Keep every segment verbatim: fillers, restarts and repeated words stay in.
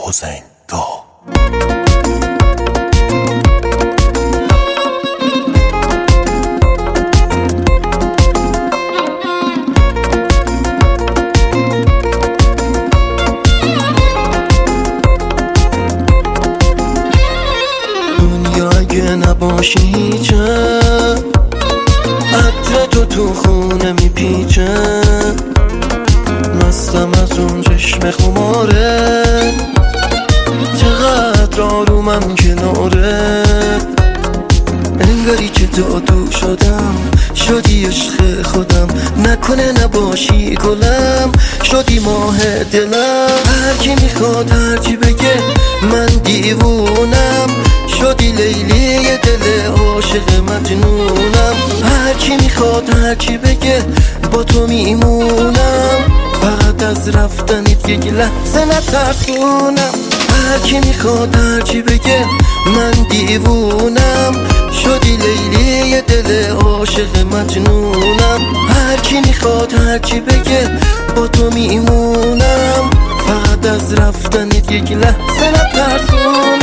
حسین دو. دنیا اگه نباشی هیچه، عطر تو تو خونه میپیچه، مستم از اون چشم خماره، چقدر آرومم کناره، انگاری که جادو شدم، شدی عشق خودم، نکنه نباشی گلم، شدی ماه دلم. هر کی میخواد هرچی بگه من دیوونم، شدی لیلی دل عاشق مجنونم. هر کی میخواد هرچی بگه با تو میمونم، فقط از رفتنت یک لحظه نترسونم. هر کی میخواد هرچی بگه من دیوونم، شدی لیلی دل عاشق مجنونم. هر کی میخواد هرچی بگه با تو میمونم، فقط از رفتنت یک لحظه نترسونم.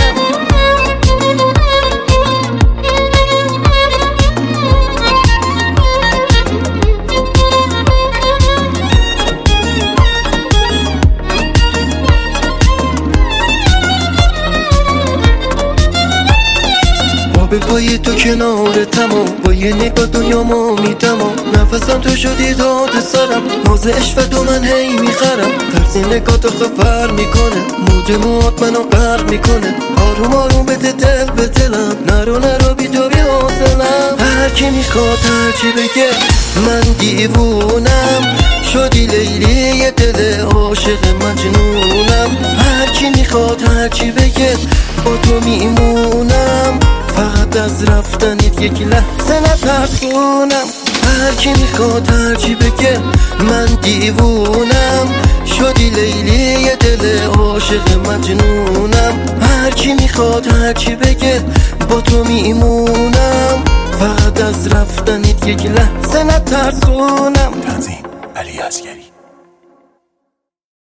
به پای تو کنار تمام، با یه نگاه دنیا ما میدم، نفسم تو شدی داد سرم، ناز عشق تو من هی میخرم. طرز نگاه تو خبر میکنه، موج موات منو غرق میکنه، آروم آروم بده دل به دلم، نرو نرو بی تو بی حوصلم. هر کی میخواد هرچی بگه من دیوونم، شدی لیلی دل عاشق مجنونم. هر کی میخواد هرچی بگه با تو میمونم، فقط از رفتنت یک لحظه نترسونم. هر کی میخواد هرچی بگه من دیوونم، شدی لیلی دل عاشق مجنونم. هر کی میخواد هرچی بگه با تو میمونم، فقط از رفتنت یک لحظه نترسونم. تنظیم علی عسگری.